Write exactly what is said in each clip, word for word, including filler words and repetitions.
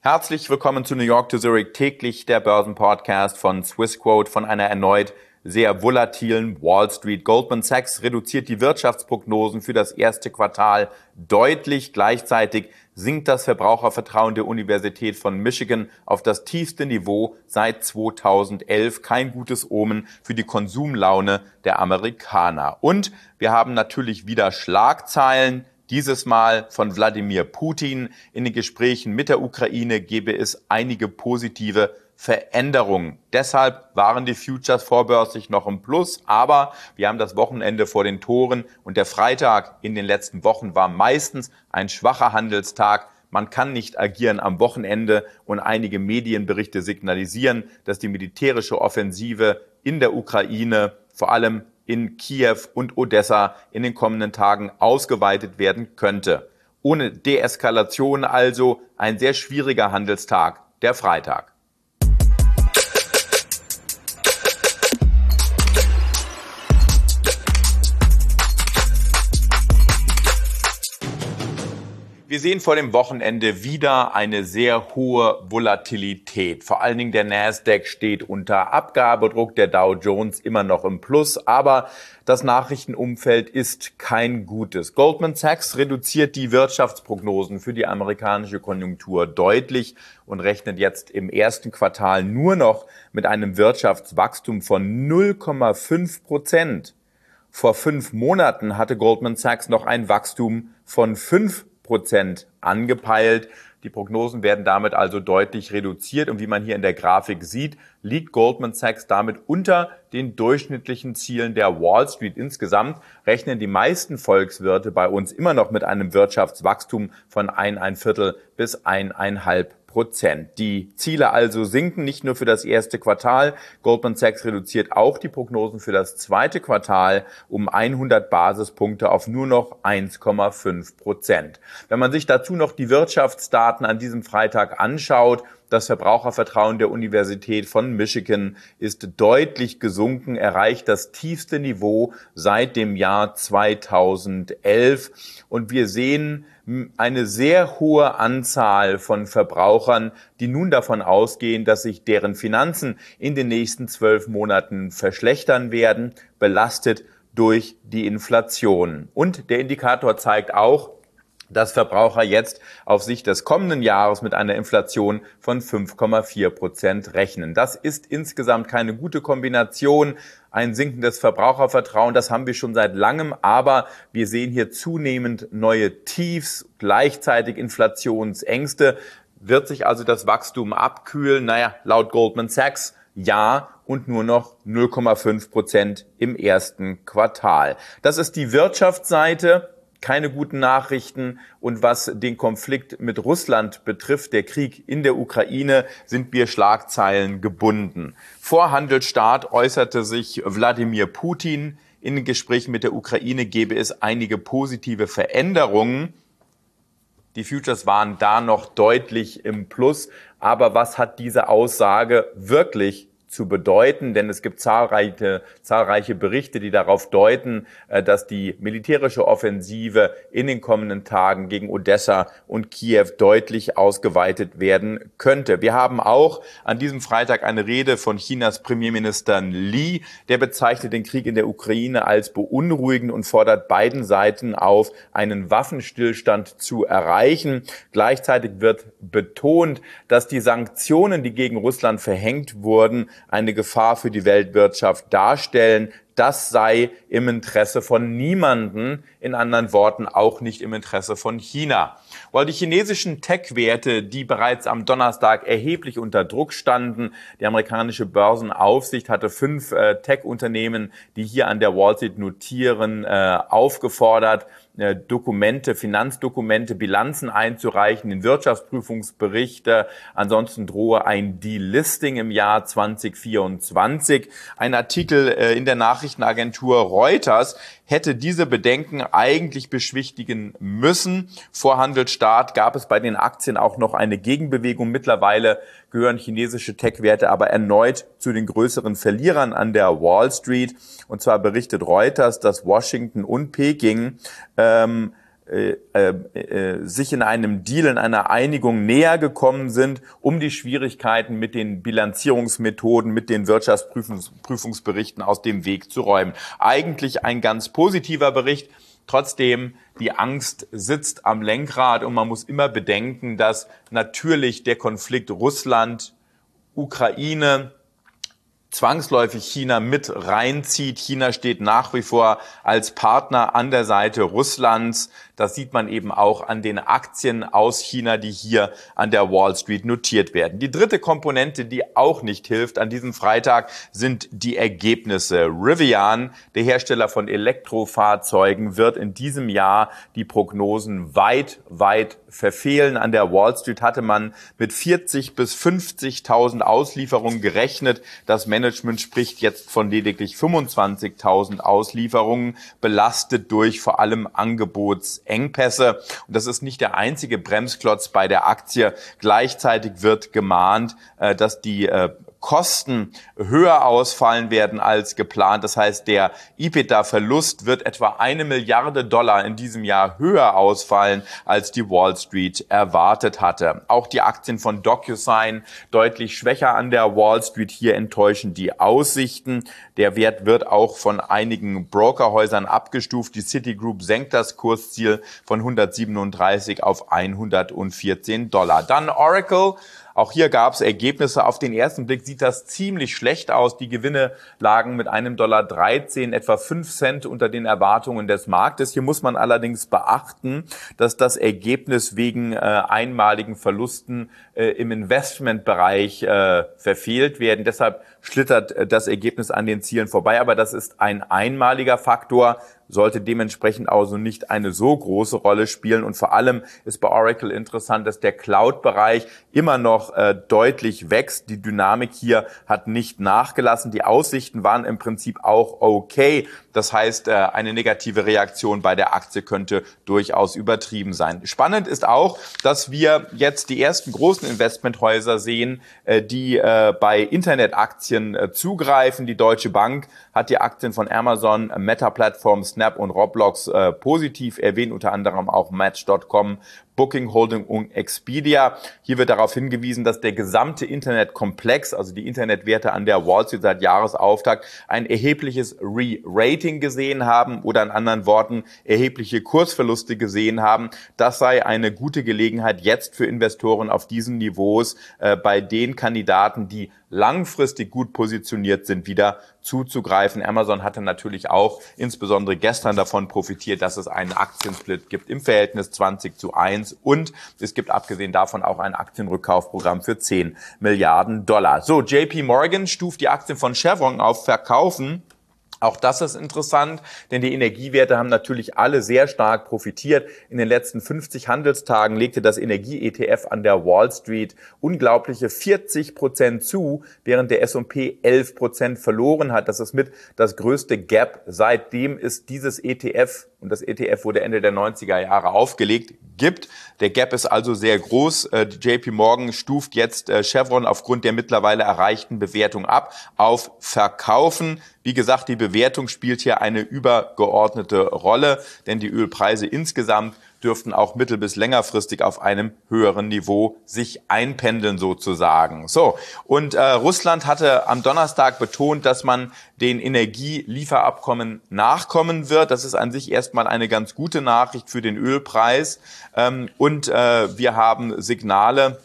Herzlich willkommen zu New York to Zurich, täglich der Börsenpodcast von Swissquote von einer erneut sehr volatilen Wall Street. Goldman Sachs reduziert die Wirtschaftsprognosen für das erste Quartal deutlich. Gleichzeitig sinkt das Verbrauchervertrauen der Universität von Michigan auf das tiefste Niveau seit zweitausendelf. Kein gutes Omen für die Konsumlaune der Amerikaner. Und wir haben natürlich wieder Schlagzeilen. Dieses Mal von Wladimir Putin. In den Gesprächen mit der Ukraine gebe es einige positive Veränderungen. Deshalb waren die Futures vorbörslich noch im Plus, aber wir haben das Wochenende vor den Toren und der Freitag in den letzten Wochen war meistens ein schwacher Handelstag. Man kann nicht agieren am Wochenende und einige Medienberichte signalisieren, dass die militärische Offensive in der Ukraine, vor allem in Kiew und Odessa, in den kommenden Tagen ausgeweitet werden könnte. Ohne Deeskalation also ein sehr schwieriger Handelstag, der Freitag. Wir sehen vor dem Wochenende wieder eine sehr hohe Volatilität. Vor allen Dingen der Nasdaq steht unter Abgabedruck, der Dow Jones immer noch im Plus, aber das Nachrichtenumfeld ist kein gutes. Goldman Sachs reduziert die Wirtschaftsprognosen für die amerikanische Konjunktur deutlich und rechnet jetzt im ersten Quartal nur noch mit einem Wirtschaftswachstum von null Komma fünf Prozent. Vor fünf Monaten hatte Goldman Sachs noch ein Wachstum von fünf Prozent angepeilt. Die Prognosen werden damit also deutlich reduziert und wie man hier in der Grafik sieht, liegt Goldman Sachs damit unter den durchschnittlichen Zielen der Wall Street. Insgesamt rechnen die meisten Volkswirte bei uns immer noch mit einem Wirtschaftswachstum von ein, ein Viertel bis eineinhalb Prozent. Die Ziele also sinken nicht nur für das erste Quartal. Goldman Sachs reduziert auch die Prognosen für das zweite Quartal um hundert Basispunkte auf nur noch eins Komma fünf Prozent. Wenn man sich dazu noch die Wirtschaftsdaten an diesem Freitag anschaut, das Verbrauchervertrauen der Universität von Michigan ist deutlich gesunken, erreicht das tiefste Niveau seit dem Jahr zweitausendelf. Und wir sehen eine sehr hohe Anzahl von Verbrauchern, die nun davon ausgehen, dass sich deren Finanzen in den nächsten zwölf Monaten verschlechtern werden, belastet durch die Inflation. Und der Indikator zeigt auch, dass Verbraucher jetzt auf Sicht des kommenden Jahres mit einer Inflation von fünf Komma vier Prozent rechnen. Das ist insgesamt keine gute Kombination. Ein sinkendes Verbrauchervertrauen, das haben wir schon seit langem, aber wir sehen hier zunehmend neue Tiefs, gleichzeitig Inflationsängste. Wird sich also das Wachstum abkühlen? Naja, laut Goldman Sachs ja und nur noch null Komma fünf Prozent im ersten Quartal. Das ist die Wirtschaftsseite. Keine guten Nachrichten. Und was den Konflikt mit Russland betrifft, der Krieg in der Ukraine, sind wir Schlagzeilen gebunden. Vor Handelsstart äußerte sich Wladimir Putin. In den Gesprächen mit der Ukraine gebe es einige positive Veränderungen. Die Futures waren da noch deutlich im Plus. Aber was hat diese Aussage wirklich zu bedeuten, denn es gibt zahlreiche, zahlreiche Berichte, die darauf deuten, dass die militärische Offensive in den kommenden Tagen gegen Odessa und Kiew deutlich ausgeweitet werden könnte. Wir haben auch an diesem Freitag eine Rede von Chinas Premierminister Li, der bezeichnet den Krieg in der Ukraine als beunruhigend und fordert beiden Seiten auf, einen Waffenstillstand zu erreichen. Gleichzeitig wird betont, dass die Sanktionen, die gegen Russland verhängt wurden, eine Gefahr für die Weltwirtschaft darstellen. Das sei im Interesse von niemanden, in anderen Worten auch nicht im Interesse von China. Weil die chinesischen Tech-Werte, die bereits am Donnerstag erheblich unter Druck standen, die amerikanische Börsenaufsicht hatte fünf äh, Tech-Unternehmen, die hier an der Wall Street notieren, äh, aufgefordert, äh, Dokumente, Finanzdokumente, Bilanzen einzureichen, den Wirtschaftsprüfungsbericht. Äh, ansonsten drohe ein Delisting im Jahr zwanzig vierundzwanzig. Ein Artikel äh, in der Nachrichtenagentur Reuters hätte diese Bedenken eigentlich beschwichtigen müssen. Vor Handelsstart gab es bei den Aktien auch noch eine Gegenbewegung. Mittlerweile gehören chinesische Tech-Werte aber erneut zu den größeren Verlierern an der Wall Street. Und zwar berichtet Reuters, dass Washington und Peking ähm, äh, äh, sich in einem Deal, in einer Einigung näher gekommen sind, um die Schwierigkeiten mit den Bilanzierungsmethoden, mit den Wirtschaftsprüfungsberichten aus dem Weg zu räumen. Eigentlich ein ganz positiver Bericht. Trotzdem, die Angst sitzt am Lenkrad und man muss immer bedenken, dass natürlich der Konflikt Russland, Ukraine, zwangsläufig China mit reinzieht. China steht nach wie vor als Partner an der Seite Russlands. Das sieht man eben auch an den Aktien aus China, die hier an der Wall Street notiert werden. Die dritte Komponente, die auch nicht hilft an diesem Freitag, sind die Ergebnisse. Rivian, der Hersteller von Elektrofahrzeugen, wird in diesem Jahr die Prognosen weit, weit verfehlen. An der Wall Street hatte man mit vierzig bis fünfzigtausend Auslieferungen gerechnet. Das Management spricht jetzt von lediglich fünfundzwanzigtausend Auslieferungen, belastet durch vor allem Angebotsengpässe. Und das ist nicht der einzige Bremsklotz bei der Aktie. Gleichzeitig wird gemahnt, dass die Kosten höher ausfallen werden als geplant. Das heißt, der EBITDA-Verlust wird etwa eine Milliarde Dollar in diesem Jahr höher ausfallen, als die Wall Street erwartet hatte. Auch die Aktien von DocuSign deutlich schwächer an der Wall Street. Hier enttäuschen die Aussichten. Der Wert wird auch von einigen Brokerhäusern abgestuft. Die Citigroup senkt das Kursziel von hundertsiebenunddreißig auf hundertvierzehn Dollar. Dann Oracle. Auch hier gab es Ergebnisse. Auf den ersten Blick sieht das ziemlich schlecht aus. Die Gewinne lagen mit einem Dollar dreizehn, etwa fünf Cent unter den Erwartungen des Marktes. Hier muss man allerdings beachten, dass das Ergebnis wegen äh, einmaligen Verlusten äh, im Investmentbereich äh, verfehlt werden. Deshalb schlittert äh, das Ergebnis an den Zielen vorbei. Aber das ist ein einmaliger Faktor, sollte dementsprechend also nicht eine so große Rolle spielen. Und vor allem ist bei Oracle interessant, dass der Cloud-Bereich immer noch äh, deutlich wächst. Die Dynamik hier hat nicht nachgelassen. Die Aussichten waren im Prinzip auch okay. Das heißt, äh, eine negative Reaktion bei der Aktie könnte durchaus übertrieben sein. Spannend ist auch, dass wir jetzt die ersten großen Investmenthäuser sehen, äh, die äh, bei Internetaktien äh, zugreifen. Die Deutsche Bank hat die Aktien von Amazon, Meta Platforms, Snap und Roblox äh, positiv erwähnt, unter anderem auch Match Punkt com, Booking Holding und Expedia. Hier wird darauf hingewiesen, dass der gesamte Internetkomplex, also die Internetwerte an der Wall Street seit Jahresauftakt, ein erhebliches Re-Rating gesehen haben oder in anderen Worten erhebliche Kursverluste gesehen haben. Das sei eine gute Gelegenheit jetzt für Investoren auf diesen Niveaus äh, bei den Kandidaten, die langfristig gut positioniert sind, wieder zuzugreifen. Amazon hatte natürlich auch insbesondere gestern davon profitiert, dass es einen Aktiensplit gibt im Verhältnis zwanzig zu eins und es gibt abgesehen davon auch ein Aktienrückkaufprogramm für zehn Milliarden Dollar. So, J P Morgan stuft die Aktien von Chevron auf Verkaufen. Auch das ist interessant, denn die Energiewerte haben natürlich alle sehr stark profitiert. In den letzten fünfzig Handelstagen legte das Energie-E T F an der Wall Street unglaubliche vierzig Prozent zu, während der S und P elf Prozent verloren hat. Das ist mit das größte Gap. Seitdem ist dieses E T F, und das E T F wurde Ende der neunziger Jahre aufgelegt, gibt. Der Gap ist also sehr groß. Die J P Morgan stuft jetzt Chevron aufgrund der mittlerweile erreichten Bewertung ab auf Verkaufen. Wie gesagt, die Bewertung spielt hier eine übergeordnete Rolle, denn die Ölpreise insgesamt dürften auch mittel- bis längerfristig auf einem höheren Niveau sich einpendeln sozusagen. So, und äh, Russland hatte am Donnerstag betont, dass man den Energielieferabkommen nachkommen wird. Das ist an sich erstmal eine ganz gute Nachricht für den Ölpreis. Ähm, und äh, wir haben Signale,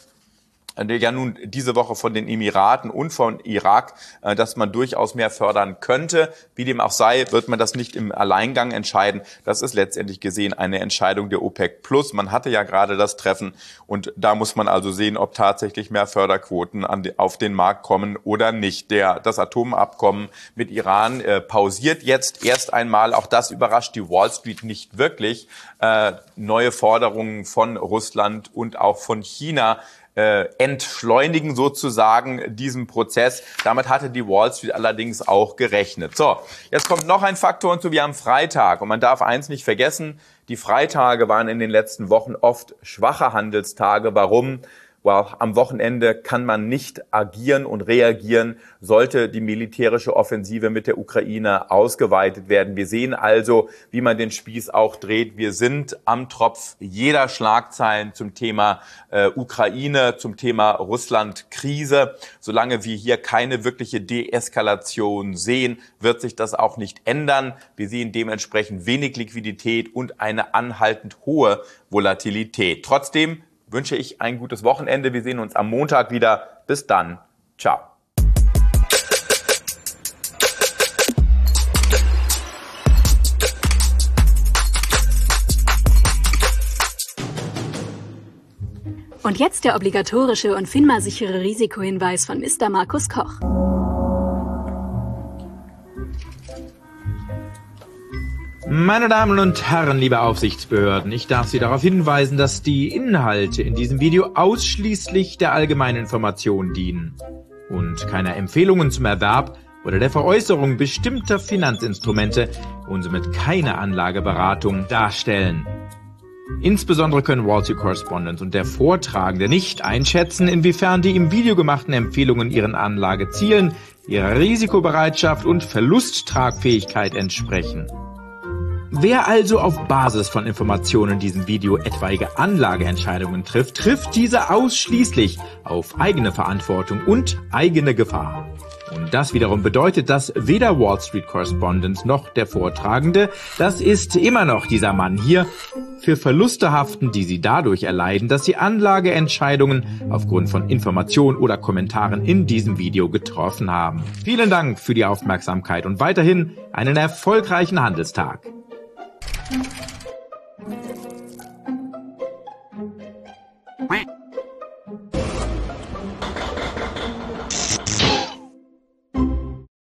ja nun diese Woche von den Emiraten und von Irak, dass man durchaus mehr fördern könnte. Wie dem auch sei, wird man das nicht im Alleingang entscheiden. Das ist letztendlich gesehen eine Entscheidung der OPEC Plus. Man hatte ja gerade das Treffen und da muss man also sehen, ob tatsächlich mehr Förderquoten an die, auf den Markt kommen oder nicht. Der, das Atomabkommen mit Iran äh, pausiert jetzt erst einmal. Auch das überrascht die Wall Street nicht wirklich. Äh, neue Forderungen von Russland und auch von China Äh, entschleunigen sozusagen diesen Prozess. Damit hatte die Wall Street allerdings auch gerechnet. So, jetzt kommt noch ein Faktor hinzu. Wir haben Freitag und man darf eins nicht vergessen, die Freitage waren in den letzten Wochen oft schwache Handelstage. Warum? well, am Wochenende kann man nicht agieren und reagieren, sollte die militärische Offensive mit der Ukraine ausgeweitet werden. Wir sehen also, wie man den Spieß auch dreht. Wir sind am Tropf jeder Schlagzeilen zum Thema äh, Ukraine, zum Thema Russland-Krise. Solange wir hier keine wirkliche Deeskalation sehen, wird sich das auch nicht ändern. Wir sehen dementsprechend wenig Liquidität und eine anhaltend hohe Volatilität. Trotzdem wünsche ich ein gutes Wochenende. Wir sehen uns am Montag wieder. Bis dann. Ciao. Und jetzt der obligatorische und FINMA-sichere Risikohinweis von Mister Markus Koch. Meine Damen und Herren, liebe Aufsichtsbehörden, ich darf Sie darauf hinweisen, dass die Inhalte in diesem Video ausschließlich der allgemeinen Information dienen und keine Empfehlungen zum Erwerb oder der Veräußerung bestimmter Finanzinstrumente und somit keine Anlageberatung darstellen. Insbesondere können Wall Street Correspondent und der Vortragende nicht einschätzen, inwiefern die im Video gemachten Empfehlungen ihren Anlagezielen, ihrer Risikobereitschaft und Verlusttragfähigkeit entsprechen. Wer also auf Basis von Informationen in diesem Video etwaige Anlageentscheidungen trifft, trifft diese ausschließlich auf eigene Verantwortung und eigene Gefahr. Und das wiederum bedeutet, dass weder Wall Street Correspondent noch der Vortragende, das ist immer noch dieser Mann hier, für Verluste haften, die sie dadurch erleiden, dass sie Anlageentscheidungen aufgrund von Informationen oder Kommentaren in diesem Video getroffen haben. Vielen Dank für die Aufmerksamkeit und weiterhin einen erfolgreichen Handelstag. Thank you.